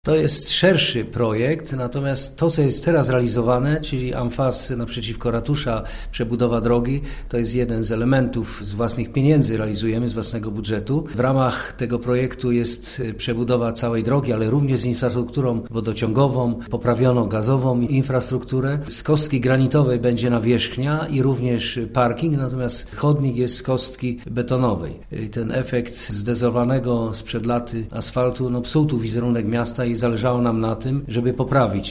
To jest szerszy projekt, natomiast to, co jest teraz realizowane, czyli amfas naprzeciwko ratusza, przebudowa drogi, to jest jeden z elementów z własnych pieniędzy, realizujemy z własnego budżetu. W ramach tego projektu jest przebudowa całej drogi, ale również z infrastrukturą wodociągową, poprawioną gazową infrastrukturę. Z kostki granitowej będzie nawierzchnia i również parking, natomiast chodnik jest z kostki betonowej. Ten efekt zdezowanego sprzed laty asfaltu psuł tu wizerunek miasta i zależało nam na tym, żeby poprawić